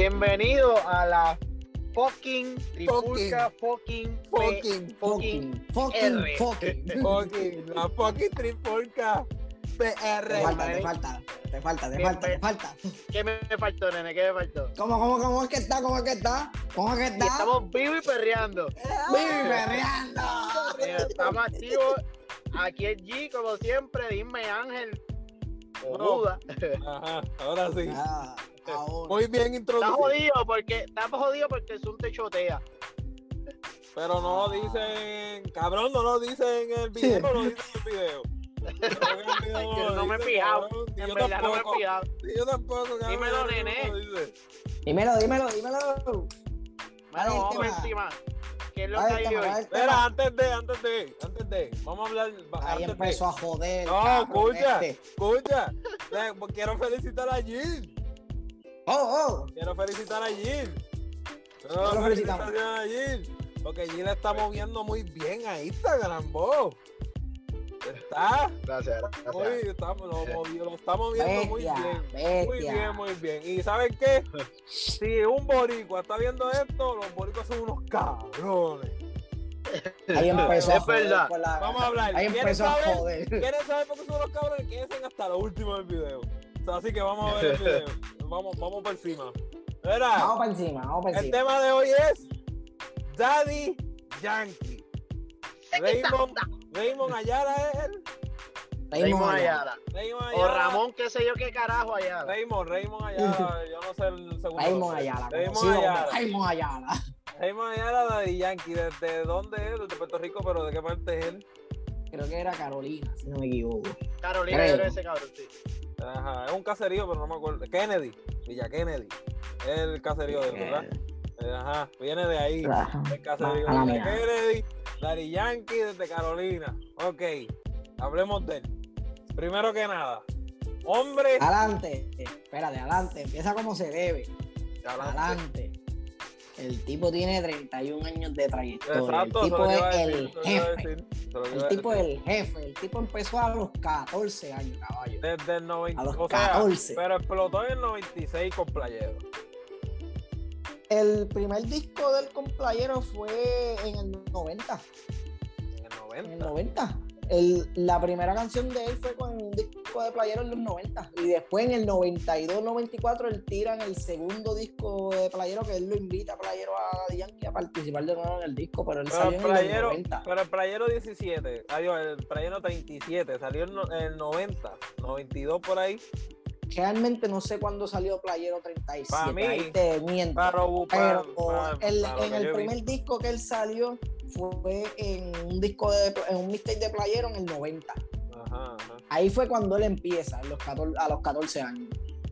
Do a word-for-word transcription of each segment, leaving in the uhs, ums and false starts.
Bienvenido a la fucking trifulca fucking Fucking, fucking fucking, R. fucking, fucking, la fucking trifulca P R. Te falta, te falta, te falta, te falta, te falta. ¿Qué me faltó, nene? ¿Qué me faltó? ¿Cómo, cómo, cómo es que está? ¿Cómo es que está? ¿Cómo es que Y está? estamos vivos y perreando. ¡Vivi perreando! Eh, Estamos activos. Aquí es G, como siempre. Dime, Ángel. O No. Buda. Ajá, ahora sí. Ah, ahora. Muy bien Está introducido. jodido porque está jodido porque el Zoom te chotea. Pero no lo dicen, cabrón, no lo dicen en el video, no lo dicen en el video. Yo no me he fijado. En verdad no me he fijado. Yo tampoco, cabrón. Dímelo, no nene. lo dice. Dímelo, dímelo, dímelo. Bueno, Vale, el vamos tema. encima. ¿Qué es lo Vale, que el hay tema, hoy? vale, el tema. Espera, antes de, antes de, antes de, vamos a hablar. Ahí antes empezó de. a joder. No, cabrón, escucha, este. escucha. Le- Quiero felicitar a Jill. Oh, oh. Quiero felicitar a Jill. Quiero lo felicitamos. felicitar a Jill. Porque Jill está moviendo muy bien a Instagram, vos. Está. Gracias, Muy, gracias. estamos, lo, movi- lo está moviendo muy Bestia, bien. Muy bestia. bien, muy bien. ¿Y saben qué? Si un boricua está viendo esto, los boricuas son unos cabrones. Ahí empezó a Es joder. verdad. por la- Vamos a hablar. Ahí ¿Quieren empezó a saber? joder. ¿Quieren saber por qué son los cabrones? Quédense hasta lo último del video. O sea, así que vamos a ver el video. Vamos, vamos por encima. Verá, Vamos para encima, vamos para el encima. tema de hoy es Daddy Yankee. Raymond, Raymond Ayala es él. Raymond Ayala. Raymond O Ayala. Ramón, qué sé yo qué carajo Ayala. Raymond, Raymond Ayala. Yo no sé el segundo. Raymond nombre. Ayala. Raymond conocido como Ayala. Raymond Ayala. Raymond Ayala, Daddy Yankee. ¿Desde dónde es? Desde Puerto Rico, pero ¿de qué parte es él? Creo que era Carolina, si no me equivoco. Carolina Creo. era ese cabrón, sí. Ajá, es un caserío, pero no me acuerdo. Kennedy, Villa Kennedy. Es el caserío de él, ¿verdad? Eh, Ajá, viene de ahí. Ajá. El caserío Mala de mía. Kennedy, Daddy Yankee desde Carolina. Ok, hablemos de él. Primero que nada, hombre. Adelante, espérate, adelante, empieza como se debe. Adelante. Adelante. El tipo tiene treinta y un años de trayectoria. Exacto, el eso tipo lo que es iba a decir, el eso lo que iba a jefe. decir, eso lo que iba El a tipo es decir. el jefe. El tipo empezó a los catorce años, caballo. Desde el noventa, a los o sea, catorce. pero explotó en el noventa y seis con Playero. El primer disco del complayero fue en el noventa. En el En el noventa. noventa. El- la primera canción de él fue con un disco de Playero en los noventa. Y después en el noventa y dos noventa y cuatro él tira en el segundo disco de Playero, que él lo invita a Playero a Daddy Yankee a participar de nuevo en el disco, pero él Pero salió el en el Playero, noventa. pero el Playero diecisiete, adiós, el Playero treinta y siete, salió en no- en el noventa, noventa y dos por ahí. Realmente no sé cuándo salió Playero treinta y siete. Pa' mí, ahí te miento. Pero, Pero pa- pa- el- para lo en que el yo vi. primer disco que él salió fue en un disco de en un mixtape de Playero en el noventa. Ajá, ajá. Ahí fue cuando él empieza, en los catorce, a los catorce años.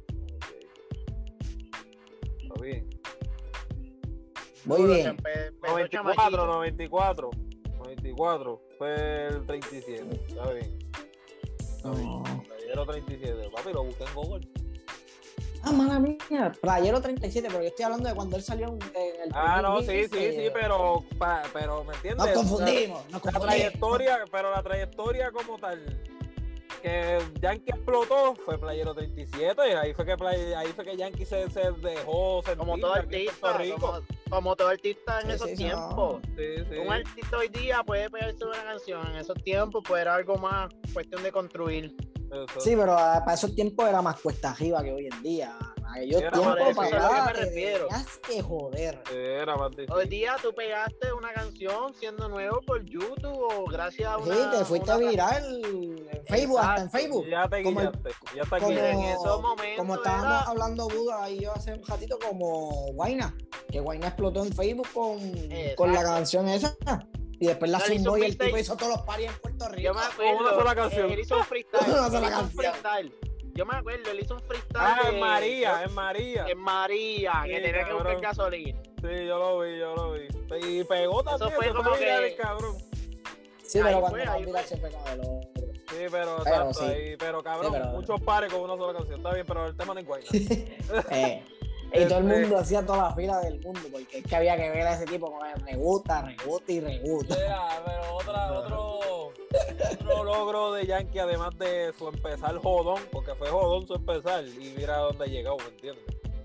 Está bien. Muy Duro, bien. que empe- empezó noventa y cuatro, chamaquito. noventa y cuatro. noventa y cuatro fue el treinta y siete. Está bien. Está bien. No. Playero treinta y siete. Papi, lo busqué en Google. Ah, mala mía, Playero treinta y siete, pero yo estoy hablando de cuando él salió en, en el Ah, primer no, disco, sí, sí, eh, sí, pero, pa- pero ¿me entiendes? Nos confundimos, nos La confundimos. trayectoria, pero la trayectoria como tal, que Yankee explotó fue Playero treinta y siete, y ahí fue que Play- ahí fue que Yankee se, se dejó sentir Como todo aquí en Puerto artista, Rico. como, como todo artista en Sí, esos sí, sí, tiempos. Sí, sí. Un artista hoy día puede pegarse una canción, en esos tiempos pues era algo más cuestión de construir. Eso. Sí, pero ah, para esos tiempos era más cuesta arriba que hoy en día. En aquellos Sí, era tiempos, por eso, para eso es a lo que allá, me te refiero. tenías que joder. Sí, era más difícil. Hoy día tú pegaste una canción siendo nuevo por YouTube o gracias a una... Sí, te fuiste una- viral en Facebook, hasta en Exacto. Facebook. Ya te como el- guillaste, ya está como- aquí. En esos momentos Como estábamos era- hablando Buda y yo hace un ratito, como Guayna, que Guayna explotó en Facebook con, Exacto. con la canción esa. Y después la Él hizo zumbó un y el mixtape. tipo hizo todos los paris en Puerto Rico. Yo me acuerdo, Una sola canción. él hizo un freestyle, Una él sola hizo un canción. freestyle. Yo me acuerdo, él hizo un freestyle Ah, de- en María, en María. en María, Sí, que tenía que buscar cabrón. gasolina. Sí, yo lo vi, yo lo vi. Y pegó también, fue se como fue viral que- el cabrón. Sí, Ahí pero fue, cuando ahí más fue. viral se fue con el otro. Sí, pero, Pero exacto, sí. ahí, pero cabrón, Sí, pero- muchos pares con una sola canción. Está bien, pero el tema no es guayna. Eh, y todo el Este- mundo hacía toda la fila del mundo, porque es que había que ver a ese tipo con el regusta, regusta y regusta. Mira, pero otra, otro, otro logro de Yankee, además de su empezar jodón, porque fue jodón su empezar, y mira a dónde llegó, ¿me entiendes?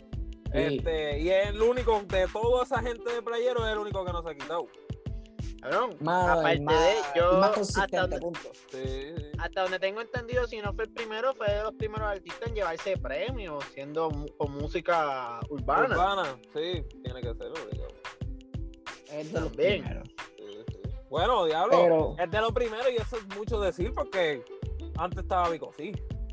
Este, y es el único, de toda esa gente de playero, es el único que no se ha quitado. Cabrón, Más, aparte más, de yo, más hasta consistente, donde, punto. Sí, sí. hasta donde tengo entendido, si no fue el primero, fue de los primeros artistas en llevarse premios, siendo mu- con música urbana. Urbana, sí, tiene que ser obligado. Es de los También. primeros. Sí, sí. Bueno, diablo, Pero- es de lo primero y eso es mucho decir porque antes estaba Vico, sí.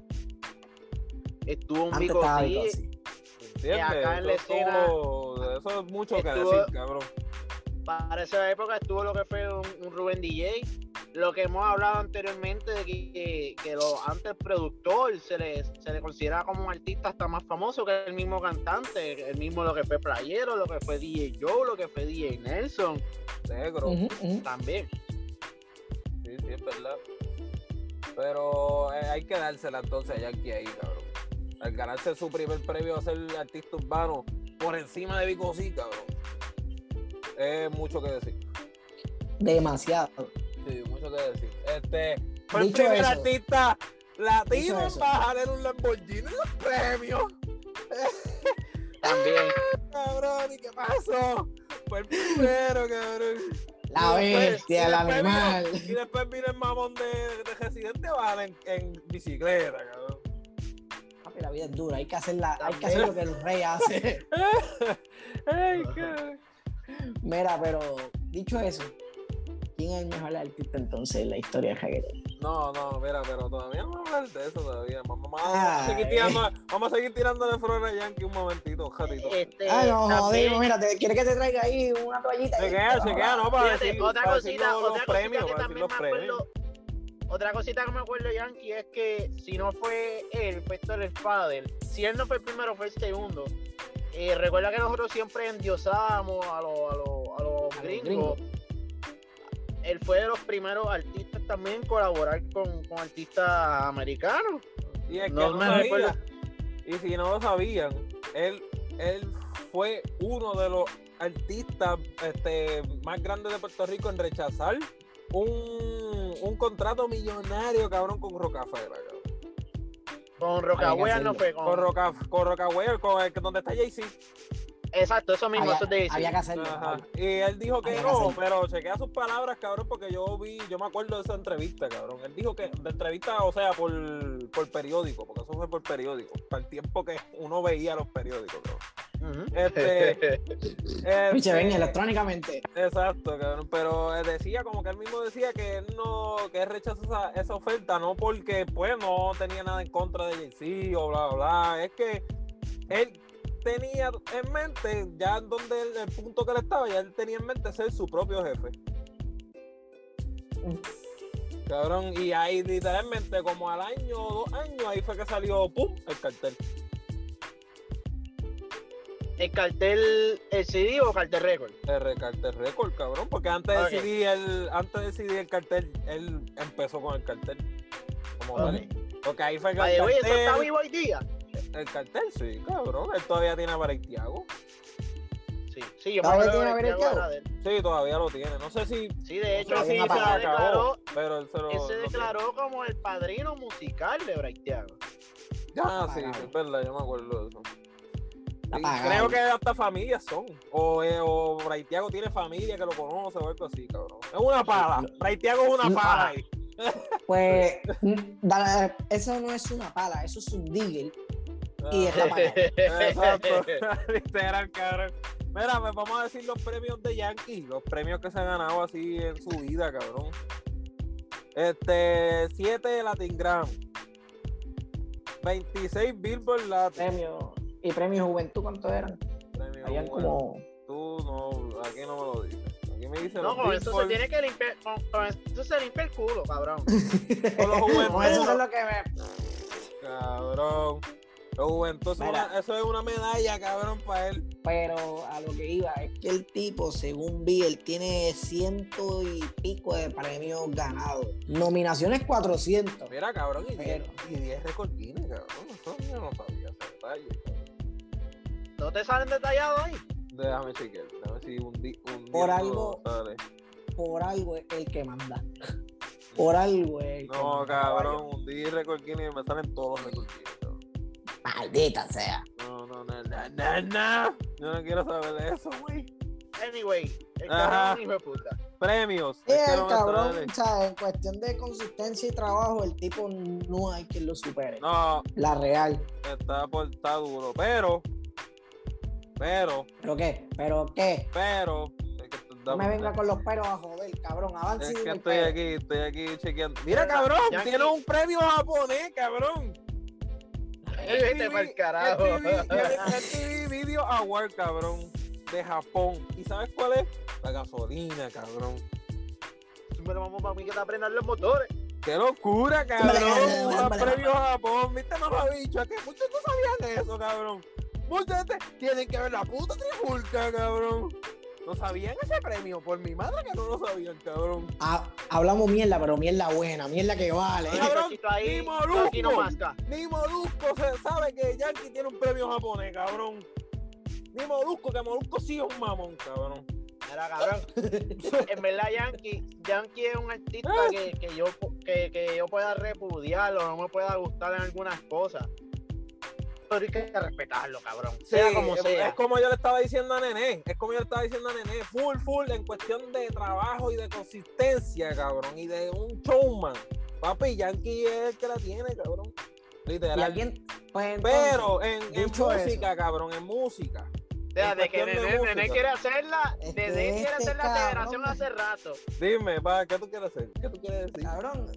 Estuvo un Antes Vico estaba sí, Vico, sí. ¿Entiendes? acá en la Eso es escena todo- eso es mucho que estuvo- decir, cabrón. para esa época estuvo lo que fue un, un Rubén D J, lo que hemos hablado anteriormente de que, que, que lo, antes el productor se le, se le considera como un artista hasta más famoso que el mismo cantante, el mismo lo que fue Playero, lo que fue D J Joe, lo que fue D J Nelson, Negro. Ujú, ujú. también. Sí, sí, es verdad. Pero eh, hay que dársela entonces a Yankee ahí, cabrón. Al ganarse su primer premio a ser artista urbano por encima de Vico sí, cabrón. Es mucho que decir. Demasiado. Sí, mucho que decir. Este, fue el Dicho primer eso. artista latino Dicho en eso. bajar en un Lamborghini en los premios. También. Cabrón, ¿y qué pasó? Fue el primero, cabrón. La Y después- bestia, y el después vino- animal. Y después vino el mamón de, de Residente Bar en, en bicicleta, cabrón. Papi, la vida es dura, hay que hacer, la, hay que También. hacer lo que el rey hace. Ay, cabrón. Mira, pero dicho eso, ¿quién es el mejor artista entonces en la historia del reggaetón? No, no, mira, pero todavía no vamos a hablar de eso todavía. Vamos, vamos Ah, a seguir eh. tirando, vamos a seguir tirando de flores a Yankee un momentito, un ratito. Este, Ay, no, también- jodido, mira, ¿te, ¿quieres que te traiga ahí una toallita? Chequea, chequea, no, para Fíjate, decir, otra para decir cosita, los, los otra premios, cosita que para decir también los me premios. acuerdo, otra cosita que me acuerdo, Yankee, es que si no fue él, fue Héctor el Father. Si él no fue el primero, fue el segundo. Eh, recuerda que nosotros siempre endiosábamos a los a los- a los los gringos. gringos. Él fue de los primeros artistas también en colaborar con, con artistas americanos. Y es que No no, me sabía, recuerdo. y si no lo sabían, él, él fue uno de los artistas este, más grandes de Puerto Rico en rechazar un, un contrato millonario, cabrón, con Rocafera, cabrón. Con Había que Rocahuea no hacerlo. fue con. Con, Roca, con Rocahuera, con el, donde está Jay-Z. Exacto, eso mismo, Había, eso te dice. había que hacerlo. Ajá. Javi. Y él dijo que Había que no, hacerlo. pero chequea sus palabras, cabrón, porque yo vi, yo me acuerdo de esa entrevista, cabrón. Él dijo que, de entrevista, o sea, por, por periódico, porque eso fue por periódico, para el tiempo que uno veía los periódicos, cabrón. Ujú. Este, Piche, ven, este, electrónicamente. exacto, cabrón, pero él decía, como que él mismo decía que él no, que él rechazó esa, esa oferta, no porque, pues, no tenía nada en contra de Jay-Z o bla, bla, bla, es que él tenía en mente, ya en donde él- el punto que él estaba, ya él tenía en mente ser su propio jefe. Cabrón, y ahí literalmente como al año o dos años, ahí fue que salió, pum, el cartel. El cartel, el C D o cartel récord. El cartel récord, cabrón, porque antes Ok. del C D, el, antes del C D el cartel, él empezó con el cartel. Como tal. Ok. Porque ahí fue que By el the way, eso está cartel, vivo hoy día. el cartel, sí, cabrón, él todavía tiene a Bareitiago. Sí, sí, yo me ¿Todavía acuerdo tiene de a que Beretiago? era de él. Sí, todavía lo tiene. No sé si, Sí, de hecho, no sé sí, si una se se parada. acabó, declaró, pero él se lo. él se lo declaró como el padrino musical de Braithiago. tiene. Ah, sí, Apagado. es verdad, yo me acuerdo de eso. Y Apagado. creo que hasta familias son. O, eh, o Braithiago tiene familia que lo conoce o algo así, cabrón. Es una pala. Braithiago es una Mm, pala ah. ahí. Pues, mm, dale, eso no es una pala, eso es un digger. Y está apagado. Exacto. Literal, cabrón. Mira, pues vamos a decir los premios de Yankee, los premios que se han ganado así en su vida, cabrón. Este, siete Latin Grammy, veintiséis Billboard Latin. Premio, y premio Juventud, ¿cuántos eran? Premio Habían bueno. como. Tú no, aquí no me lo dices. Aquí me dice No, los con eso se Billboard, tiene que limpiar, con, con eso se limpia el culo, cabrón. con los Juventud. Con eso es lo que me. Cabrón. Los Juventud, eso es Mira. una- eso es una medalla, cabrón, para él. Pero a lo que iba, es que el tipo, según vi, él tiene ciento y pico de premios ganados. Nominaciones cuatrocientos. Mira, cabrón, y diez, Pero- y diez récord Guinness, cabrón. Eso yo no sabía ese detalle, cabrón. ¿No te salen detallados ahí? Déjame chequear, déjame ver si un día un Por día algo- no sale. Por algo es el que manda. Por algo es el que No, manda, cabrón, caballo. un día récord Guinness me salen todos los récord Guinness, cabrón. Maldita sea. No, no, no, no, Na, na, na. Yo no quiero saber de eso, güey. Anyway, el Ajá. cabrón hijo de puta. Premios. Sí, Es que el no me cabrón, sale. o sea, en cuestión de consistencia y trabajo, el tipo no hay quien lo supere. No, La real. está, por, está duro. Pero, pero, ¿Pero qué? ¿Pero qué? pero. Es que, No me venga con los peros a joder, cabrón. Avance es y que dime el estoy pero. aquí, estoy aquí chequeando. Mira, Mira, cabrón, Yankee. tiene un premio japonés, cabrón. Vete pa'l carajo. M T V, M T V Video Award, cabrón, de Japón. ¿Y sabes cuál es? La gasolina, cabrón. Me lo vamos para mí que te aprendan los motores. ¡Qué locura, Vale, vale, cabrón! vale, Un vale, premio Japón, ¿viste? No lo ha dicho. Es que muchos no sabían eso, cabrón. Mucha gente tienen que ver la puta trifulca, cabrón. No sabían ese premio, por mi madre que no lo sabían, cabrón. Ah, hablamos mierda, pero mierda buena, mierda que vale. Ay, cabrón, Pechito ahí, ni Molusco. aquí no masca. Ni Molusco se sabe que Yankee tiene un premio japonés, cabrón. Ni Molusco, que Molusco sí es un mamón, cabrón. Mira, cabrón. En verdad, Yankee, Yankee es un artista que, que, yo, que, que yo pueda repudiar o no me pueda gustar en algunas cosas. Pero hay que respetarlo, cabrón. Sea Sí, como es, sea. es como yo le estaba diciendo a Nené, es como yo le estaba diciendo a Nené, full, full, en cuestión de trabajo y de consistencia, cabrón, y de un showman. Papi, Yankee es el que la tiene, cabrón. ¿Y Literal. alguien? Pues entonces, Pero en, en dicho música, eso. cabrón, en música. O sea, en de que cuestión de Nené, Nené música. quiere hacerla, Es que Nené quiere este hacer la cabrón- federación hace rato. Dime, pa, ¿qué tú quieres hacer? ¿Qué tú quieres decir? Cabrón,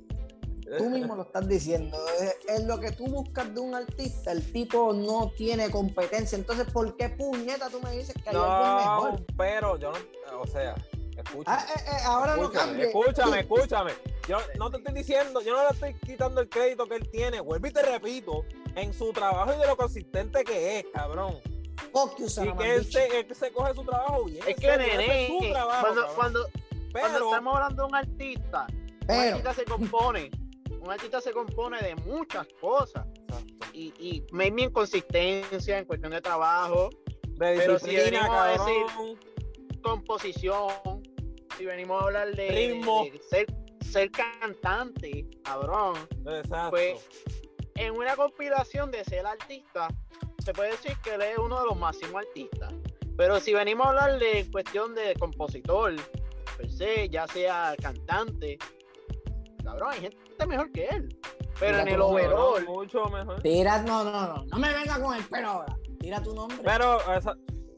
tú mismo lo estás diciendo. Es, es lo que tú buscas de un artista. El tipo no tiene competencia. Entonces, ¿por qué puñeta tú me dices que hay alguien No, mejor? pero yo no, o sea, escúchame. Ah, eh, eh, ahora no Escúchame, cambie. escúchame, escúchame. Yo no te estoy diciendo, yo no le estoy quitando el crédito que él tiene. Vuelvo y te repito, en su trabajo y de lo consistente que es, cabrón. Fuck you, Y son of a que él bitch. se, él se coge su trabajo bien. Es en que serio, ese Nené, es su trabajo, cuando, cabrón. cuando, cuando Pero, estamos hablando de un artista, un Pero, artista se compone, un artista se compone de muchas cosas. Y, y maybe en consistencia, en cuestión de trabajo, de pero si disciplina, venimos a cabrón. composición, si venimos a hablar de, Ritmo. de ser, ser cantante, cabrón, Exacto. pues en una compilación de ser artista, se puede decir que él es uno de los máximos artistas. Pero si venimos a hablar de en cuestión de compositor, per se, ya sea cantante, cabrón, hay gente mejor que él. Pero Mira en el tu nombre, overall, Mucho mejor. tira, no, no, no, no me venga con el pero ahora. Tira tu nombre. Pero, esa,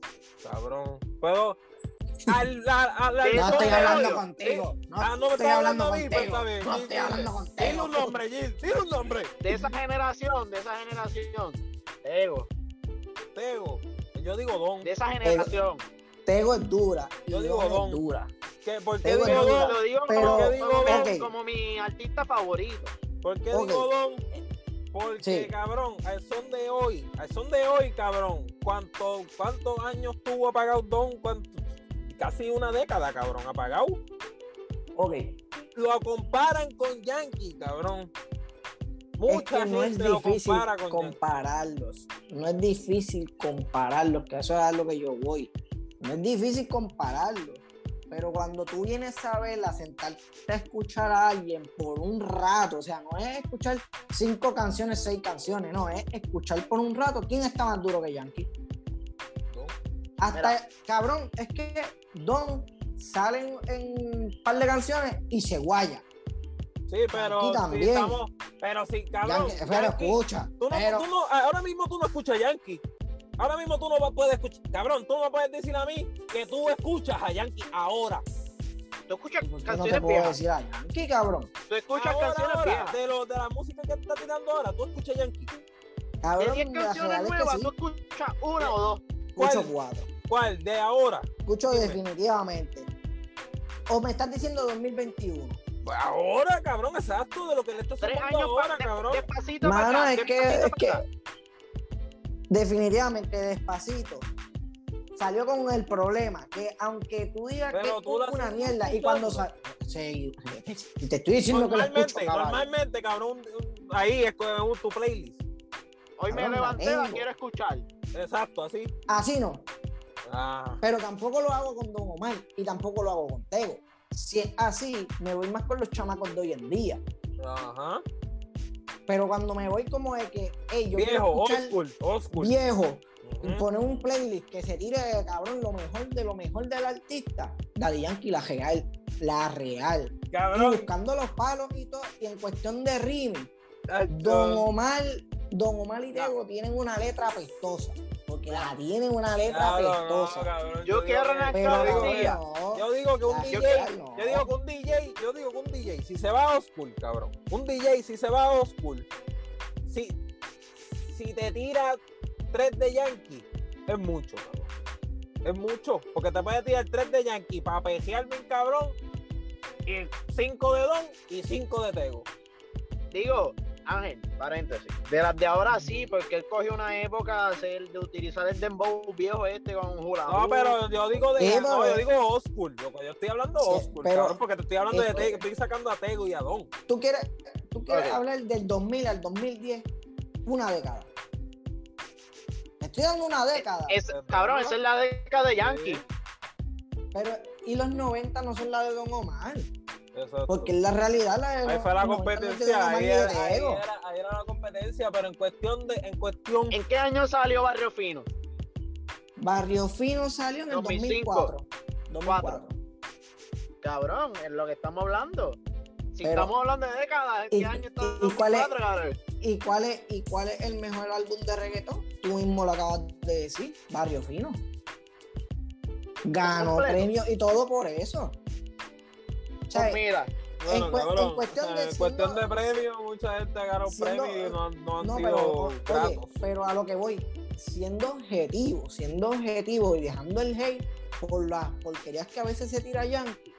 cabrón, puedo. Al, al, al, al No no son estoy de hablando hoy. contigo. No, Ah, no me estoy estás hablando hablando a mí, pues contigo. está bien. No Gil, estoy hablando dile. contigo. Dile un nombre, Gil, dile un nombre. de esa generación, de esa generación, Tego, Tego, yo digo Don. de esa generación, Tego es dura. y Yo digo Don es Don. dura. ¿Qué, ¿Por qué Tego digo es Don? dura. lo digo pero- como, ¿Por qué digo como Don? mi, como mi artista favorito. ¿Por qué Ok. digo Don? Porque, Sí. cabrón, al son de hoy, al son de hoy, cabrón, ¿cuánto, ¿cuántos años tuvo apagado Don? ¿Cuánto? Casi una década, cabrón, apagado. Ok. Lo comparan con Yankee, cabrón. Mucha es que no es gente lo difícil compara con Yankee. compararlos. No es difícil compararlos, que eso es a lo que yo voy. No es difícil compararlos. Pero cuando tú vienes a ver, a sentarte a escuchar a alguien por un rato, o sea, no es escuchar cinco canciones, seis canciones, no, es escuchar por un rato. ¿Quién está más duro que Yankee? Don. Hasta, Mira. cabrón, es que Don sale en, en un par de canciones y se guaya. Sí, pero Yankee si también. estamos, pero sí, cabrón. Yankee, pero Yankee, escucha, tú no, pero, tú no- ahora mismo tú no escuchas Yankee. Ahora mismo tú no vas- puedes escuchar, cabrón, tú no me puedes decir a mí que tú escuchas a Yankee ahora. Tú escuchas ¿por qué no te canciones puedo viejas. decir a Yankee, cabrón? Tú escuchas ahora, canciones ahora, viejas. de, lo, de la música que está tirando ahora, tú escuchas Yankee. De Cabrón, diez la canciones real es que nuevas, sí. tú escuchas una o dos. Escucho ¿Cuál? cuatro. ¿Cuál? De ahora. Escucho Dime. definitivamente. O me estás diciendo dos mil veintiuno. Pues ahora, cabrón, exacto, de lo que le está Tres sacando años ahora, pa- de- cabrón. despacito para Mano, acá. es que, despacito es pa' que acá. definitivamente Despacito salió con el problema que aunque tú digas Pero que tú la es una sigues mierda y cuando escuchando. sa- sí, sí, te estoy diciendo que lo escucho, Normalmente, caballo. normalmente, cabrón, un- un- ahí es con tu playlist. Hoy me Cabrón, la levanté, la tengo. quiero escuchar. Exacto, así. Así no, Ah, pero tampoco lo hago con Don Omar y tampoco lo hago con Tego. Si es así, me voy más con los chamacos de hoy en día. ajá. Pero cuando me voy como de que, hey, yo quiero Viejo, old escuchar school, old school. viejo, y poner un playlist que se tire, cabrón, lo mejor de lo mejor del artista, Daddy Yankee, la real, la real. Cabrón. Y buscando los palos y todo, y en cuestión de remix, Don Omar, Don Omar y Tego no. tienen una letra apestosa. Porque la tienen una letra Cabrón, apestosa. no, cabrón, yo, yo quiero una cabecilla. No. Yo digo que un Ah, D J, yo, no. yo digo que un D J, yo digo que un D J, si se va a Oscur, cabrón, un D J si se va a Oscur, si, si te tira tres de Yankee, es mucho, cabrón. Es mucho, porque te puede tirar tres de Yankee para pejear bien cabrón, y cinco de Don y cinco de Tego. Digo, Ángel, paréntesis, de las de ahora sí, porque él cogió una época de, hacer, de utilizar el dembow viejo este con un jurado. No, pero yo digo de, Sí, no, pero- yo digo Oscur, lo que yo estoy hablando Sí, Oscur, pero- cabrón, porque te estoy hablando de eh, Tego, estoy sacando a Tego y a Don. Tú quieres, tú quieres Ok. hablar del dos mil al dos mil diez, una década. Me estoy dando una década. Es, cabrón, esa es la década de Yankee. Sí. Pero, y los noventa no son la de Don Omar. Exacto. Porque en la realidad la de Ahí los- fue la los noventa no es de competencia, Don Omar ahí ni de era, ahí, Tego. era, ahí era la competencia, pero en cuestión de, en cuestión, ¿En qué año salió Barrio Fino? Barrio Fino salió en el dos mil dos mil cuatro. dos mil cuatro. Cabrón, es lo que estamos hablando. Si Pero- estamos hablando de décadas, ¿en ¿y- qué año está y- y cuál es? dos mil cuatro, cabrón? ¿Y cuál es, ¿Y cuál es el mejor álbum de reggaetón? Tú mismo lo acabas de decir, Barrio Fino. Ganó Completo. premios y todo por eso. O sea, Pues mira, bueno, en cu- cabrón, en cuestión de en siendo- cuestión de premios, mucha gente ganó siendo- premios y no, han- no han no, sido pero, o- gratos. oye, pero a lo que voy, siendo objetivo, siendo objetivo y dejando el hate por las porquerías que a veces se tira Yankee,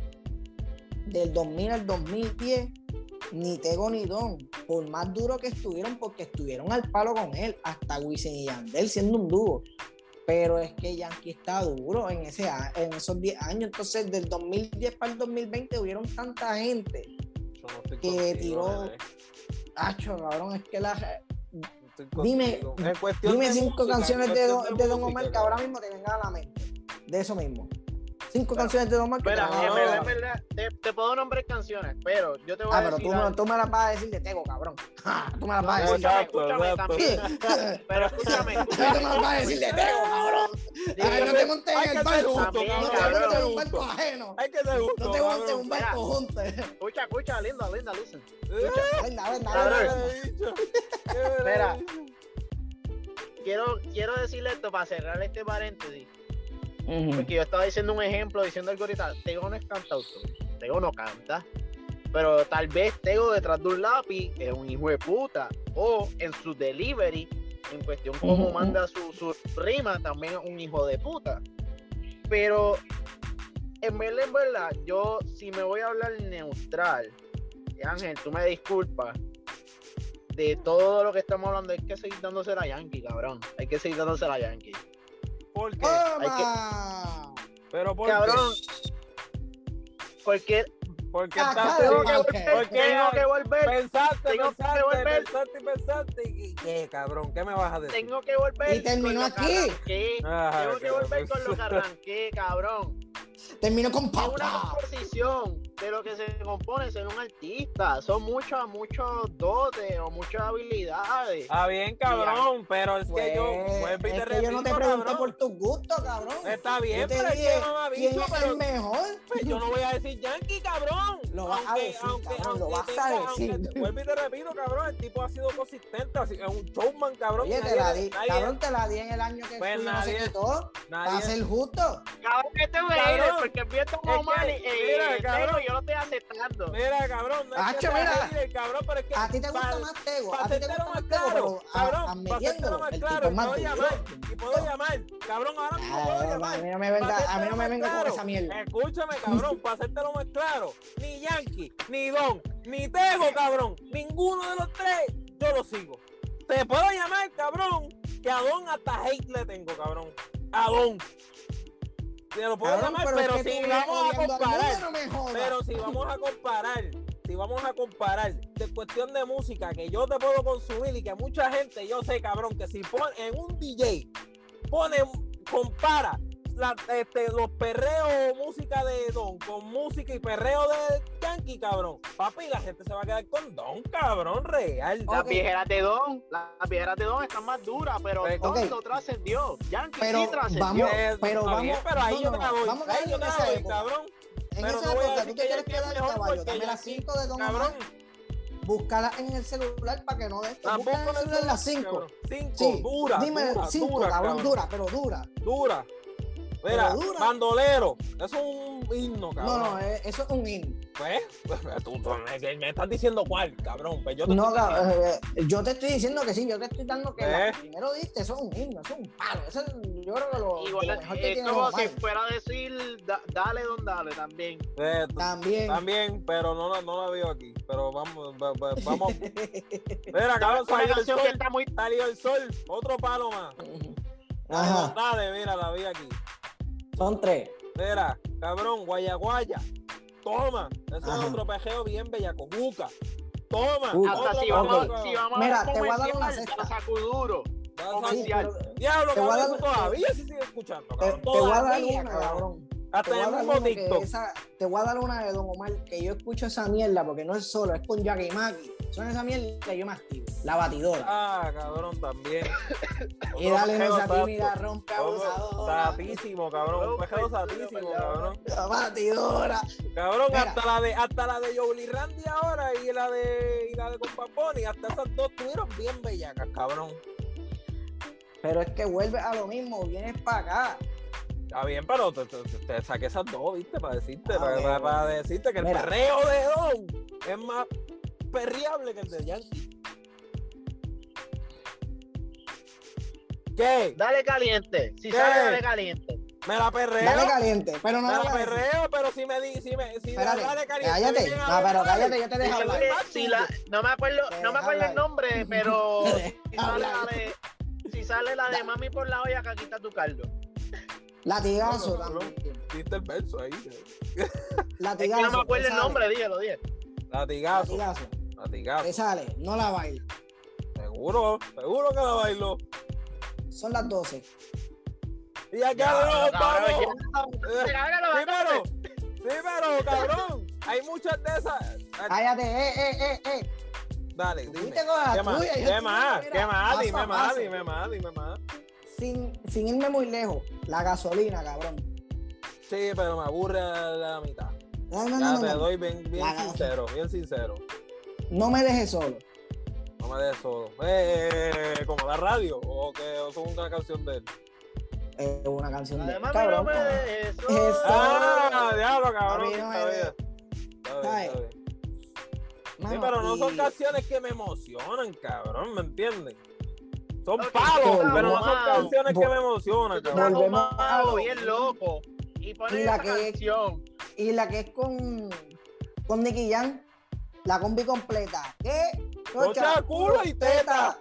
del dos mil al dos mil diez, ni Tego ni Don, por más duro que estuvieron, porque estuvieron al palo con él, hasta Wisin y Yandel siendo un dúo. Pero es que Yankee está duro en, ese, a- en esos diez años. Entonces, del dos mil diez para el dos mil veinte hubieron tanta gente. Yo no estoy que contigo, tiró- nene. Acho, cabrón, es que la. No estoy Dime- contigo. En cuestión Dime de cinco música, canciones en de, cuestión Don- de Don música, Omar que ahora mismo te vengan a la mente. De eso mismo. Cinco Pero- canciones de Don Omar que mira, te en vengan a la verdad, mente. en verdad, te, te puedo nombrar canciones, pero yo te voy Ah, a pero decir tú, me- algo. tú me las vas a decir de Tego, cabrón. Ja, tú me las No, vas a no, decir. escúchame, Exacto, escúchame exacto. también. Pero escúchame, Tú me las vas a decir de Tego, cabrón. Ay, no te montes Hay en que el ser barco. justo, También, No te cabrón, montes en cabrón. un barco ajeno. Hay que ser justo, No te montes en cabrón. un barco juntos. escucha, escucha, linda, linda, listen. Venga, venga, ¿Qué Cabrón. venga. me he dicho? ¿Qué me he Mira. dicho? Quiero, quiero decirle esto para cerrar este paréntesis. Ujú. Porque yo estaba diciendo un ejemplo, diciendo algo ahorita. Tego no es cantautor. Tego no canta. Pero tal vez Tego detrás de un lápiz es un hijo de puta. O en su delivery, en cuestión como Ujú. manda su, su rima, también es un hijo de puta. Pero en verdad, en verdad, yo si me voy a hablar neutral, y Ángel, tú me disculpas, de todo lo que estamos hablando, hay que seguir dándose la Yankee, cabrón. Hay que seguir dándose la Yankee. ¿Por qué? ¡Toma! Pero ¿por Cabrón. Porque Porque Ah, estás claro, tengo que ok. volver, ¿Por qué? tengo que volver, pensaste, Tengo que pensaste, volver. pensaste y pensaste y ¿qué, cabrón? ¿Qué me vas a decir? tengo que volver. Y terminó con lo que aquí. arranqué. Ajá, Tengo que cabrón. volver con lo que arranqué, cabrón. Terminó con Es una pauta. composición de lo que se compone ser un artista. Son muchos, muchos dotes o muchas habilidades. Ah, bien, cabrón, pero es que yo Pues, vuelvo y te es que yo no te repito, pregunté cabrón. por tus gustos, cabrón. Está bien, Yo te pero es dije que mamá quién bicho, es pero el mejor. pues yo no voy a decir Yankee, cabrón. Lo vas a Aunque- decir, aunque- cabrón, lo aunque vas a tenga- decir. aunque- Vuelvo y te repito, cabrón, el tipo ha sido consistente, así- es un showman, cabrón. Oye, y te nadie- la di, nadie- cabrón, te la di en el año que Pues Julio no se nadie- quitó. nadie- Para ser justo. Cabrón, que te voy a ir, Cabrón, porque el mío está es como mal. que, eh, mira, eh, cabrón. Tego, yo lo estoy aceptando. Mira, cabrón, no es Acho, que sea mira. hater, cabrón, pero es que A ti te gusta para- más Tego. para A ti te hacértelo gusta más más Tego, claro, pero a- cabrón, para admitiéndolo, hacértelo más el claro, tipo es y más puedo duro. llamar, y puedo llamar, cabrón, ahora mismo puedo Ah, llamar. a mí no me venga, Para a mí no me hacértelo venga más con claro, esa mierda. Escúchame, cabrón, para hacértelo más claro, ni Yankee, ni Don, ni Tego, cabrón, ninguno de los tres, yo lo sigo. Te puedo llamar, cabrón, que a Don hasta hate le tengo, cabrón. A Don. Te lo puedo Cabrón, llamar, pero pero, es que si tú vamos a odiando al comparar, mundo, no me jodas. pero si vamos a comparar, si vamos a comparar de cuestión de música que yo te puedo consumir y que mucha gente, yo sé, cabrón, que si pone en un D J, pone, compara la, este, los perreos, música de Don, con música y perreo de Yankee, cabrón. Papi, la gente se va a quedar con Don, cabrón, real. Las Okay. viejeras de Don, las viejeras de Don están más duras, pero Okay. Don no trascendió. Yankee Pero sí trascendió. vamos- Eh, pero está vamos- bien, pero ahí no, yo no, te la doy, vamos a ahí darle yo te en la esa doy, época. cabrón. En Pero esa no voy a época, decir ¿tú que te quieres Yankee es quedar, mejor caballo? porque Dame las Yankee, cinco de Don cabrón, Omar. Búscala en el celular para que no des. las Búscala en el celular las cinco. Cinco, Sí, dura, dime dura, cinco, dura, cabrón, cabrón. dura, pero dura. Dura. Mira, Pero dura. bandolero, eso es un himno, cabrón. No, no, eh, eso es un himno. Pues, tú, tú me, me estás diciendo cuál, cabrón. Pues yo te No, estoy diciendo. cabrón, eh, yo te estoy diciendo que sí, yo te estoy dando que ¿Eh? la que primero diste, eso es un himno, eso es un palo. Eso es, yo creo que lo, Igual, de lo mejor que es tiene como Don si Omar. fuera a decir, da- dale, Don, dale, también. Eh, También. También, pero no, la- no la veo aquí. Pero vamos, va- va- vamos. Mira, ¿Sabes cabrón, una salió el canción sol. que está muy... Salió el sol. Otro palo más. Ajá, Dale, mira, la vi aquí. son tres. Mira, cabrón, guayaguaya. Toma. Eso Ajá. es otro pejeo bien bellaco. Buca. Toma. Buca. Hasta Otro si vamos, palo. Ok. si vamos Mira, a te voy a dar una comercial, cesta. la sacuduro. Ya Sí, Comercial. pero Diablo, Te voy a cabrón, dar- eso todavía se sigue escuchando, te, cabrón. te voy a dar Todavía, una, cabrón. cabrón. Te Hasta voy en a el dar mismo una que TikTok. esa, te voy a dar una de Don Omar que yo escucho esa mierda porque no es solo, es con Jackie Maki. Son esa mierda que yo me activo. La batidora. Ah, cabrón, también. y Otro dale pejeo esa sato. tímida rompe abusadora. Satísimo, cabrón. Un pejeo satísimo, cabrón. La batidora. Cabrón, Mira. hasta la de hasta la de Jolie Randy ahora y la de y la de Con Paponi, hasta esas dos estuvieron bien bellacas, cabrón. Pero es que vuelve a lo mismo, vienes para acá. Está bien, pero te, te, te saqué esas dos, ¿viste? Para decirte, Ah, para, ok, para- ok. para decirte que el Mira. perreo de Don es más perreable que el de Yankee. ¿Qué? Dale caliente. Si ¿Qué? sale, dale caliente. Me la perreo. Dale caliente, pero no me lo la voy a decir. perreo, pero si me di, si me, si Espérate, dale caliente. cállate. viene a No, ver, pero dale. cállate, yo te dejo Si hablar. me Oye, vas si tú, la, no me acuerdo, Te no me deja acuerdo el hablar. nombre, pero si sale la Hablar. de, si sale la de mami por la olla, caquita tu caldo. Latigazo No, no, no. también. Diste el verso ahí. Es Latigazo. que no me acuerdo te el sale. nombre, dígelo, dígelo. Latigazo. Latigazo. Latigazo. Te sale, no la baila. Seguro, seguro que la bailó. Son las doce. Y acá de nuevo cabrón, vamos. ya. Eh, Cágalo, Sí, pero, sí, pero, cabrón. Hay muchas de esas. Cállate, eh, eh, eh, eh. Dale, Tú dime. fuiste con la ¿Qué más? tuya, yo ¿Qué estoy más? viendo, ¿Qué mira, más? paso Dime a más, paso. dime más, dime más. Sin, sin irme muy lejos, la gasolina, cabrón. Sí, pero me aburre a la mitad. No, no, Ya no, te no, no. doy bien, bien La- sincero, bien sincero. No me dejes solo. No me des solo. Eh, como la radio, o que o son una canción de él. Es una canción de Además, cabrón. no me dejes Eso. solo. Ah, diablo, cabrón. A mí no me Está de- bien. Está bien, ¿sabes? está bien. Sí, Mano, pero no son y- canciones que me emocionan, cabrón, ¿me entiendes? Son Ok, palos, volvemos pero no son a- canciones que vol- me emocionan, Tú cabrón. estás Volvemos a fumado, lo bien loco. Y pones Y la esa que- canción. Y la que es con, con Nicky Jam, la combi completa. ¿Qué? Chocha, culo y teta.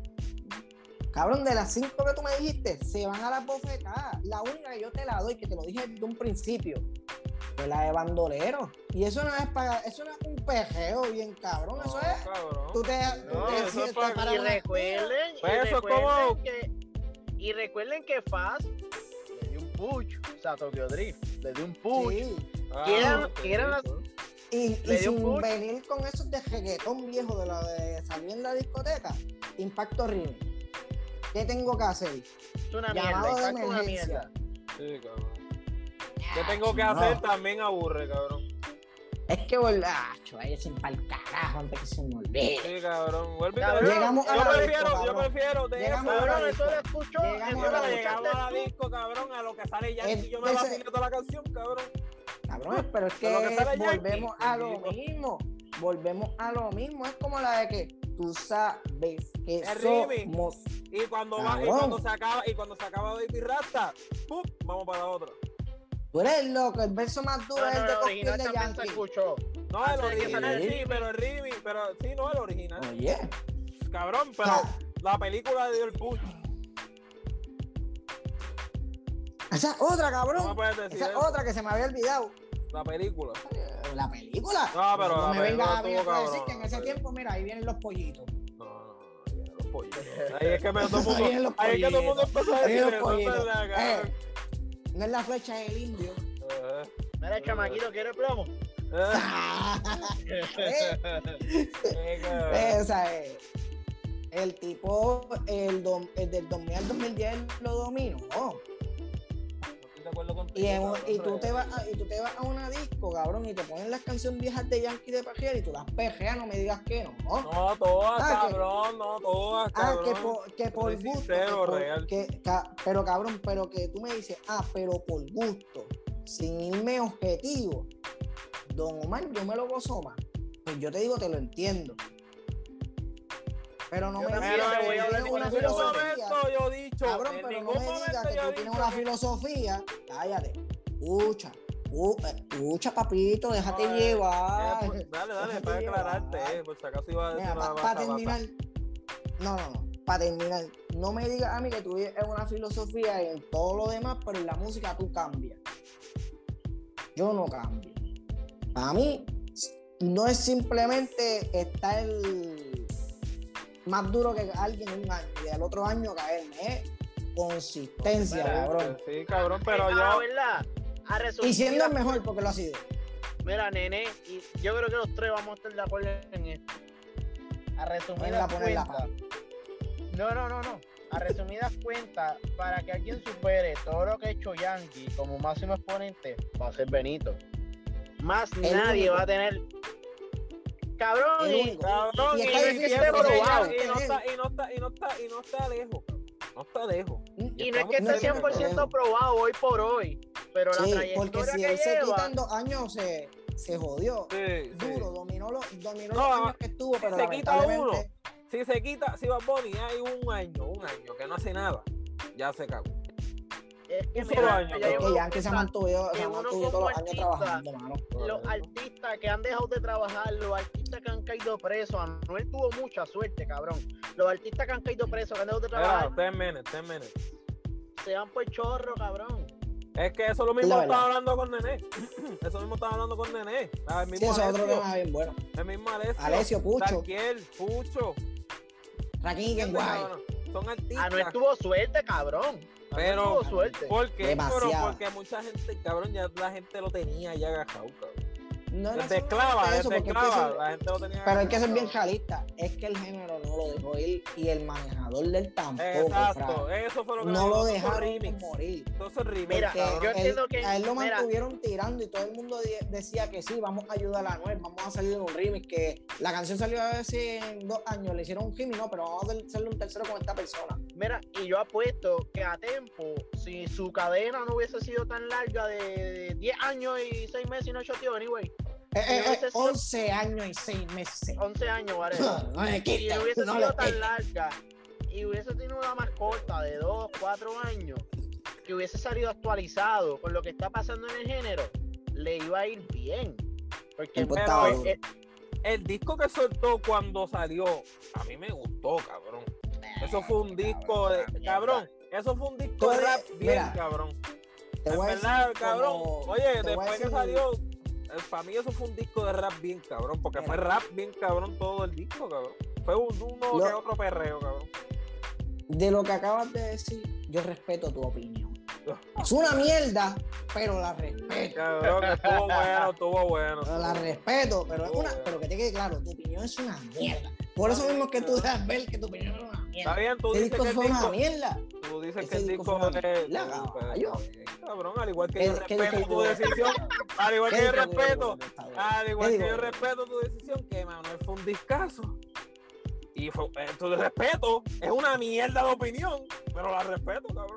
Cabrón, de las cinco que tú me dijiste, se van a las bofetadas. La única que yo te la doy, que te lo dije desde un principio, fue la de bandolero. Y eso no es para, eso no es un pejeo bien cabrón, eso No, es. cabrón. Tú te, tú No, te eso es sientes para- para Y una- recuerden, Pues y eso es recuerden como- que, y recuerden que Faz le dio un push, o sea, Tokyo Drift, le dio un push. Sí. Ah, que eran- ok, que eran las- eso. Y, y Le dio sin push. venir con esos de reggaetón viejo de la de salir en la discoteca, Impacto Remix. ¿Qué tengo que hacer? Es una Llamado mierda, de Impacto es una emergencia. mierda. Sí, cabrón. ¿Qué tengo que hacer? No. También aburre, cabrón. Es que volver. Ah, vaya sin pa'l carajo antes que se me olvide. Sí, cabrón. Vuelve y Cabrón, te- llegamos a yo la prefiero, disco, yo cabrón. prefiero de Llegamos eso, a la Cabrón, disco. eso lo escuchó, Llegamos eso a lo la Pero disco. llegamos a la escuchaste tú. disco, cabrón, a lo que sale Yankee, Es- yo me ese- vacilo toda la canción, cabrón. Cabrón, pero es que Pero lo que sale Yankee, volvemos a lo bendito. mismo. Volvemos a lo mismo. Es como la de que tú sabes que Es remix. somos. Y cuando va, y Cabrón. cuando se acaba, y cuando se acaba Baby Rasta, ¡pum! Vamos para la otra. Tú eres loco. El verso más duro No, es el no, de el Cospiel original de también se Yankee. escuchó. No, el Antes de que original saliera. sí, pero el remix, pero sí, no el original. Oye. Cabrón, pero Ah. la película le dio el push. Esa es otra, No me cabrón. puedes decir Esa es eso. otra que se me había olvidado. La película. La película. No, pero no la me película vengas a mí a estuvo decir cabrona, que en la ese película. tiempo, mira, ahí vienen los pollitos. No, no, no, ahí vienen los pollitos. Ahí es que me todo el mundo, Ahí vienen los ahí es que todo el mundo pollitos. empezó a Ahí decir vienen los eso, pollitos. ¿verdad, cabrón? Eh, no es la flecha del indio. Uh, Mira, el chamaquito, ¿quiere plomo? eh, eh, o sea, eh, el tipo, el, dom, el del dos mil al dos mil diez lo dominó. no estoy de acuerdo contigo, Y, en, cabrón, y, tú pero- te vas a, y tú te vas a una disco, cabrón, y te ponen las canciones viejas de Yankee de Pajier y tú las perreas, no me digas que no. No, todas, Ah, que- cabrón, no, todas, Ah, cabrón. que por, que por Soy gusto. sincero, que por- real. que- ca- pero cabrón, pero que tú me dices, ah, pero por gusto, sin irme objetivo, Don Omar, yo me lo gozo más. Pues yo te digo, te lo entiendo. Pero no Yo me también digas te que voy a tienes hablar una con En ese ningún filosofía. momento yo he dicho, Cabrón, en pero no ningún me digas momento que yo tú he tienes dicho una que- filosofía. Cállate. Escucha. Uh, escucha, papito, déjate No, eh, llevar. eh, pues, dale, dale, Déjate para aclararte, llevar. eh, por si acaso iba a decir Mira, una para baza, baza. terminar, no, no, no, para terminar, no me digas a mí que tú es una filosofía en todo lo demás, pero en la música tú cambias. Yo no cambio. Para mí, no es simplemente estar más duro que alguien un año y al otro año caerme, es consistencia, Sí, cabrón. Sí, cabrón, pero Ah, yo. ¿verdad? A resumir Y siendo la- el mejor porque lo ha sido. Mira, nene, y yo creo que los tres vamos a estar de acuerdo en esto. A resumidas Ponla, ponla, cuentas. No, no, no, no. A resumidas cuentas, para que alguien supere todo lo que ha hecho Yankee como máximo exponente, va a ser Benito. Más El nadie único. va a tener. Cabrón, El y, único. Cabrón, Y y, está y difícil siempre porque probado. ya- Y no está, y no está, y no está, y no está lejos, cabrón. No está lejos. y no es que No esté es cien por ciento lejos. probado hoy por hoy, pero la Sí, trayectoria porque si que él se lleva. quita en dos años, se, se jodió. Sí, Duro, sí. dominó, lo, dominó No, los años que estuvo, pero se quita lamentablemente. Si se quita, si Bad Bunny hay un año, un año que no hace nada, ya se cagó. Es que un mira, solo año, ya pero yo Que me Yankee se ha doy cuenta, mantuvido, se que ha uno mantuvido como todos los años artista, trabajando, mano. los artistas que han dejado de trabajar, los artistas que han caído presos, Anuel tuvo mucha suerte, cabrón. Los artistas que han caído presos, que han dejado de trabajar, Mira, ten minutes, ten minutes. se van por chorro, cabrón. Es que eso lo mismo La lo verdad. estaba hablando con Nené. Eso mismo estaba hablando con Nené. Ah, El Sí, mismo eso es otro Alessio. tema bien bueno. El mismo Alessio. Alessio, Pucho. Darkiel, Pucho. Rakim y Ken White. Son artistas. Anuel tuvo suerte, cabrón. Anuel Pero- tuvo suerte. ¿Por qué? Pero Demasiado. porque mucha gente, cabrón, ya la gente lo tenía ya agajado, cabrón. No era Desde solamente esclava, eso, desde porque es que esclava, eso- la gente lo tenía pero hay que ser agajado. bien realista. Es que el género no lo dejó ir y el manejador del tampoco. Exacto, Fra. eso fue lo que No me lo dijo, dejaron remix. morir. Entonces remix, Mira, cabrón. yo Él- entiendo que- a él lo mira. mantuvieron tirando y todo el mundo di- decía que sí, vamos a ayudar a Anuel, vamos a salir en un remix, que la canción salió hace en dos años, le hicieron un remix, no, pero vamos a hacerle un tercero con esta persona. Mira, y yo apuesto que a Tempo, si su cadena no hubiese sido tan larga de diez años y seis meses y no ocho tío, anyway, Eh, eh, hubiese eh, sido- once años y seis meses. once años, ¿vale? No le Si quiten, no hubiese no sido le tan quiten. larga y hubiese tenido una más corta de dos, cuatro años, que hubiese salido actualizado con lo que está pasando en el género, le iba a ir bien. Porque El pero, estaba eh, duro. eh, El disco que soltó cuando salió, a mí me gustó, cabrón. Eso fue un disco de. Cabrón, eso fue un disco Tú de eres- rap bien, mira, cabrón. Te En voy a verdad, decir cabrón. como- Oye, te voy a después que decir- salió, para mí eso fue un disco de rap bien, cabrón. Porque Mira. fue rap bien, cabrón, todo el disco, cabrón. Fue un, uno Lo- que otro perreo, cabrón. De lo que acabas de decir, yo respeto tu opinión. Es una mierda, pero la respeto. Cabrón, que estuvo bueno, estuvo bueno. Pero la estuvo respeto, pero es Oh, una, bueno. pero que te quede claro, tu opinión es una mierda. Por eso mismo es que tú dejas ver que tu opinión es una Está mierda. bien, tú Ese dices disco que el fue una disco. mierda. Tú dices Ese que el disco disco fue una es. mierda, pues, caballo. cabrón, al igual que ¿Qué- yo qué respeto dije tu yo? decisión. Al igual ¿Qué que yo digo, respeto. güey? Está bien. Al igual ¿Qué que digo, yo güey? respeto tu decisión, que Manuel fue un discazo. Y fue, eh, tu respeto es una mierda de opinión, pero la respeto, cabrón.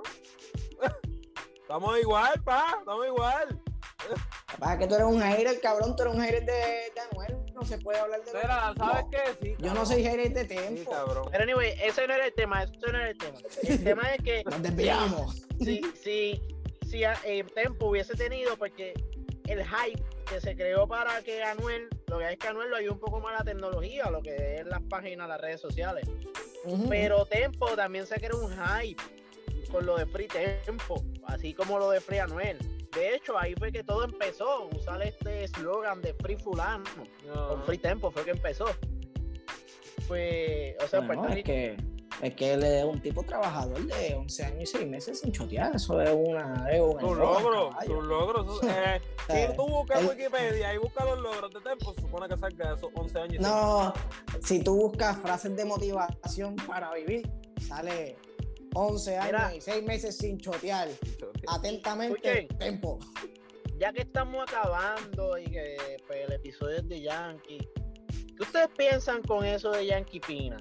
Estamos igual, pa, estamos igual. Papá, que tú eres un hater, cabrón, tú eres un hater de, de Anuel, no se puede hablar de Espera, ¿sabes No, qué? Sí, Yo no cabrón. soy hater de Sí, tiempo. cabrón. pero anyway, ese no era el tema, ese no era el tema. El tema es que Nos desviamos. si, si, si eh, Tempo hubiese tenido, porque el hype que se creó para que Anuel, lo que es que Anuel lo ayuda un poco más a la tecnología, lo que es las páginas, las redes sociales. Ujú. Pero Tempo también se creó un hype con lo de Free Tempo, así como lo de Free Anuel. De hecho, ahí fue que todo empezó, usar este eslogan de Free Fulano, No. con Free Tempo fue que empezó. Pues, o sea, Bueno, Puerto es Rico, que Es que él es un tipo trabajador de once años y seis meses sin chotear. Eso es una. Es un Tus logros, tus logros. Eh, Eh, si tú buscas él- Wikipedia y buscas los logros de Tempo, se supone que salga esos once años. y No, si tú buscas frases de motivación para vivir, sale once años Mira. y seis meses sin chotear. seis. Atentamente, Escuchen. Tempo. Ya que estamos acabando y que pues, el episodio es de Yankee, ¿qué ustedes piensan con eso de Yankee Pina?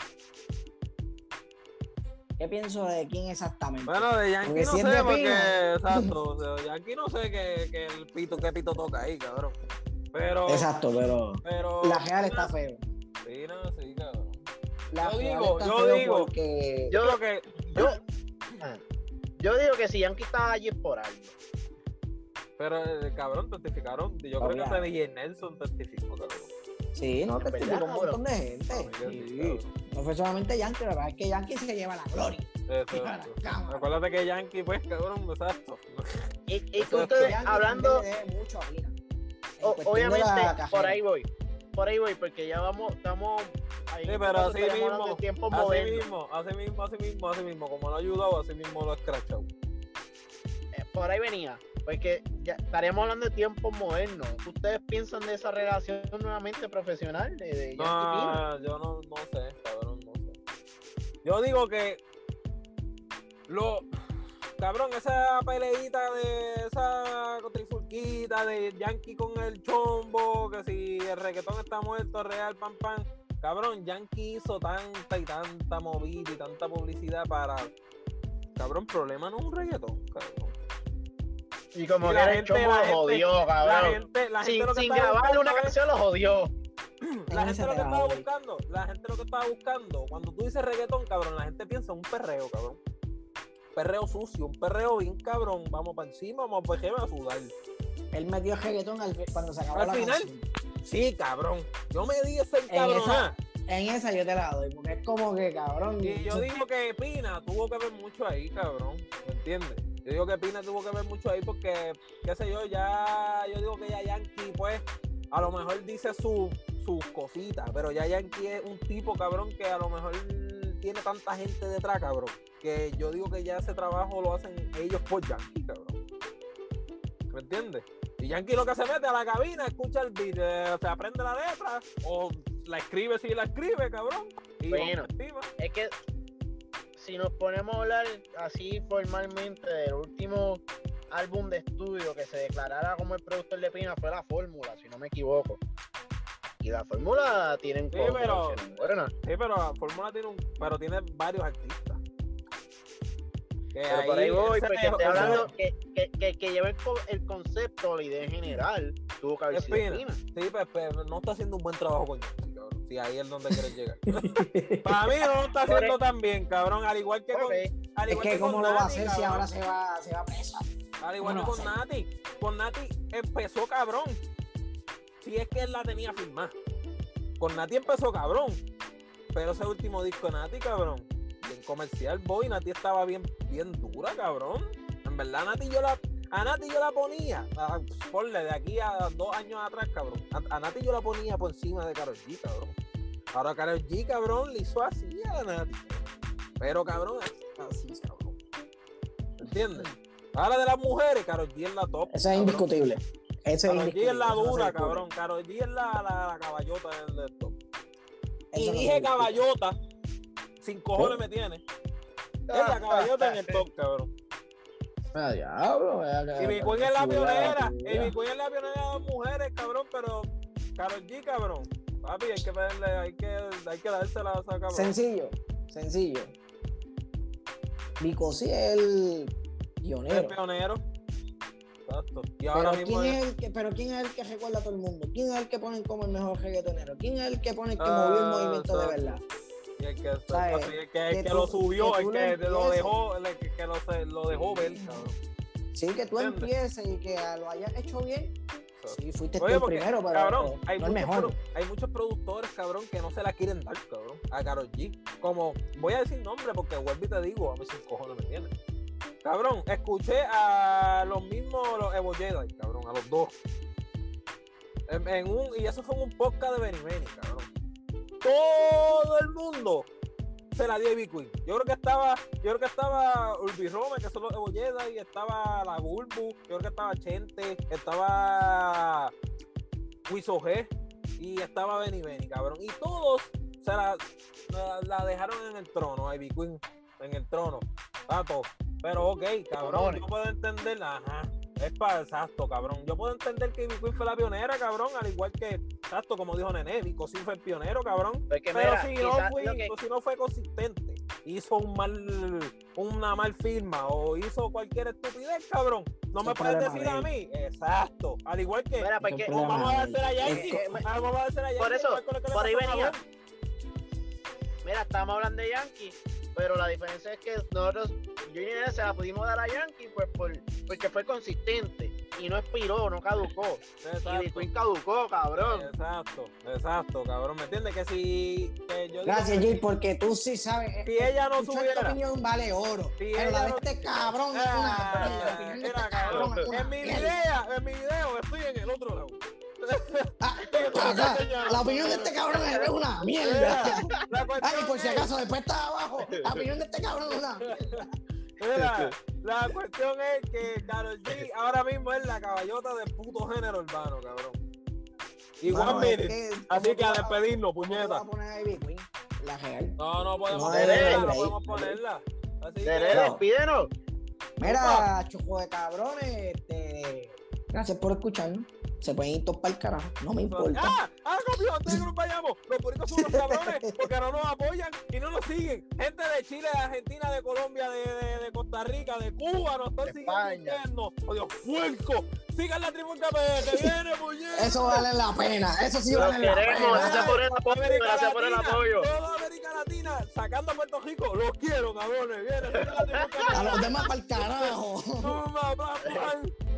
¿Qué pienso de quién exactamente? Bueno, de Yankee Porque no si es sé, de porque, Pina. exacto, o sea, de Yankee no sé que, que el pito, qué pito toca ahí, cabrón. Pero, Exacto, pero pero. la real está feo. Pina, sí, cabrón. La Yo real digo, está yo feo digo. porque Yo creo que. Yo, ah, yo digo que si Yankee estaba allí es por algo. Pero el cabrón testificaron. Yo creo que hasta D J Nelson testificó, cabrón. sí, no, Es testificó verdad, un montón de gente. Para mí que sí, Sí. cabrón. No fue solamente Yankee, la verdad es que Yankee se lleva la gloria. Eso, Mira la eso. cámara. Acuérdate que Yankee, pues, cabrón, exacto. Y, y que Eso es ustedes, Yankee hablando, también le debe mucho a Pina. En o- cuestión de obviamente, la cajera. por ahí voy. Por ahí voy, porque ya vamos, estamos. Ahí Sí, en pero caso así estaríamos hablando mismo, de tiempos así modernos. mismo, así mismo, así mismo, así mismo, como lo ha ayudado, así mismo lo ha escrachado. Eh, por ahí venía, porque ya estaríamos hablando de tiempos modernos. ¿Qué ustedes piensan de esa relación nuevamente profesional de, de Yankee Pina? No, yo no, no sé, cabrón, no sé. Yo digo que lo cabrón, esa peleita de esa trifulquita de Yankee con el chombo, que si el reggaetón está muerto, real, pam, pam. Cabrón, Yankee hizo tanta y tanta movida y tanta publicidad para. Cabrón, problema no es un reggaetón, cabrón. Y como Y que la el gente- chombo la lo gente- jodió, La cabrón. gente, la gente sin lo que sin estaba grabarle buscando una es- canción lo jodió. La En gente esa lo que te la estaba doy. buscando, la gente lo que estaba buscando, cuando tú dices reggaetón, cabrón, la gente piensa en un perreo, cabrón. Perreo sucio, un perreo bien cabrón. Vamos para encima, vamos para encima a sudar. Él metió reggaetón al, cuando se acabó Al la final, canción. Sí, cabrón. Yo me di ese En cabrón. En esa yo te la doy, porque es como que cabrón. Y yo digo que Pina tuvo que ver mucho ahí, cabrón. ¿Me entiendes? Yo digo que Pina tuvo que ver mucho ahí porque, qué sé yo, ya, yo digo que ya Yankee, pues, a lo mejor dice su, sus cositas, pero ya Yankee es un tipo, cabrón, que a lo mejor tiene tanta gente detrás, cabrón, que yo digo que ya ese trabajo lo hacen ellos por Yankee, cabrón. ¿Me entiendes? Y Yankee lo que se mete a la cabina, escucha el beat, eh, se aprende la letra, o la escribe si la escribe, cabrón. Y Bueno. vamos encima. Es que si nos ponemos a hablar así formalmente del último álbum de estudio que se declarara como el productor de Pina fue La Fórmula, si no me equivoco. Y La Fórmula tienen Sí, pero- colaboraciones buenas. Sí, pero la Fórmula tiene un, pero tiene varios artistas. Que Pero por ahí voy, ese- porque estoy ese- hablando que, que, que, que lleve el, co- el concepto, la idea general, tuvo que haber es sido Pina. Pina. Sí, pues, pero no está haciendo un buen trabajo con Yankee, cabrón. Sí, ahí es donde quieres llegar. Para mí no lo está Por haciendo e- tan bien, cabrón. Al igual que con, Ok. al Es igual que que con cómo lo va a Nati, hacer si cabrón. ahora se va, se va preso. Al igual ¿Cómo que lo con va a Nati. Con Nati empezó cabrón. Si es que él la tenía firmada. Con Nati empezó cabrón. Pero ese último disco de Nati, cabrón, bien comercial, boy. Nati estaba bien, bien dura, cabrón. En verdad, Nati yo la. A Nati yo la ponía, a, ponle de aquí a dos años atrás, cabrón. A, a Nati yo la ponía por encima de Karol G, cabrón. Ahora Karol G, cabrón, le hizo así a Nati. Pero, cabrón, así, cabrón. ¿Entiendes? Ahora de las mujeres, Karol G es la top. Eso es cabrón. indiscutible. Eso es Karol G indiscutible. es la eso no se dura, discute. cabrón. Karol G es la, la, la caballota del, del top. Eso Y no se dije discute. caballota, sin cojones ¿Eh? me tiene. Es la caballota en el top, cabrón. Ah, diablo, vea que- Y mi Queen es la chula, pionera. chula. Y mi Queen es la pionera de las mujeres, cabrón. Pero Karol G, cabrón. Papi, hay que pedirle, hay que, hay que dársela a esa cabrón. Sencillo, sencillo. Vico sí es el Es pionero. pionero. Exacto. Y Pero ahora mismo ¿quién, es- es el que, pero ¿quién es el que recuerda a todo el mundo? ¿Quién es el que ponen como el mejor reggaetonero? ¿Quién es el que pone el que Ah, movió el movimiento de exacto. verdad? y el que, ¿Sabes? papi, el que, el Que que tú- lo subió, que el tú que lo lo empieces. dejó, el que, que lo, se- lo dejó ver, cabrón. Sí, que tú ¿Entiendes? empieces y que lo hayas hecho bien. Sí, fuiste tú Oye, el porque, primero, pero, cabrón, pero hay, no el muchos mejor. pro- hay muchos productores, cabrón, que no se la quieren dar, cabrón, a Karol G. Como, voy a decir nombre porque vuelvo y te digo, a mí sin cojones me tiene. Cabrón, escuché a los mismos, los Evo Jedi, cabrón, a los dos. En, en un, y eso fue en un podcast de Benny Benny, cabrón. Todo el mundo se la dio a Ivy Queen. Yo creo que estaba, yo creo que estaba Urbi Rome, que son los de Bolleda, y estaba la Bulbu, yo creo que estaba Chente, estaba Wiso G y estaba Benny Benny, cabrón. Y todos se la, la, la dejaron en el trono, a Ivy Queen, en el trono. Tato. Pero ok, cabrón, yo puedo entender, ajá. Es para exacto, cabrón. Yo puedo entender que Ivy Queen fue la pionera, cabrón, al igual que, exacto, como dijo Nene, Vico sí fue el pionero, cabrón. Porque pero mira, si, no fue, que... si no fue consistente, hizo un mal, una mal firma o hizo cualquier estupidez, cabrón. No me puedes decir a mí. Exacto. Al igual que, mira, porque, vamos a hacer a Yankee. Vamos a hacer a Yankee. Por eso, por ahí venía. Mira, estamos hablando de Yankee, pero la diferencia es que nosotros, yo y Nene se la pudimos dar a Yankee pues por, porque fue consistente y no expiró, no caducó. Exacto. Y Queen caducó, cabrón. Exacto, exacto, cabrón. ¿Me entiendes? Que si. Que yo Gracias, Jay, porque tú sí sabes. Si ella no subiera. Tu opinión vale oro. Si pero la de no... este cabrón es ah, una. Mira, este cabrón. cabrón en mi idea, en mi video, estoy en el otro lado. Ah, acá, la opinión de este cabrón es una mierda. Ay, por si acaso, después está abajo. La opinión de este cabrón es una mierda. Mira, la cuestión es que Karol G ahora mismo es la caballota del puto género urbano, cabrón. Igual, mire. Que, así que a despedirnos, puñeta. A poner a Ivy Queen, la real. No, no podemos no, ponerla, no podemos ponerla. Así que, despídenos. Mira, chujo de cabrones, este. Gracias por escucharnos. Se pueden ir todos para el carajo, no me importa. ¡Ah! ¡Ah, rápido! Antes de que nos vayamos, los boricuas son unos cabrones porque no nos apoyan y no nos siguen. Gente de Chile, de Argentina, de Colombia, de, de, de Costa Rica, de Cuba, nos están siguiendo internos. ¡Oh, Dios, puerco! Sigan la Tribuna P, que viene, puñeta. Eso vale la pena, eso sí vale la pena. Gracias por el apoyo, gracias por el apoyo. Toda América Latina, sacando a Puerto Rico, los quiero, cabrones. Viene, sigan la Tribuna P. A los demás para el carajo. No, no, no, no.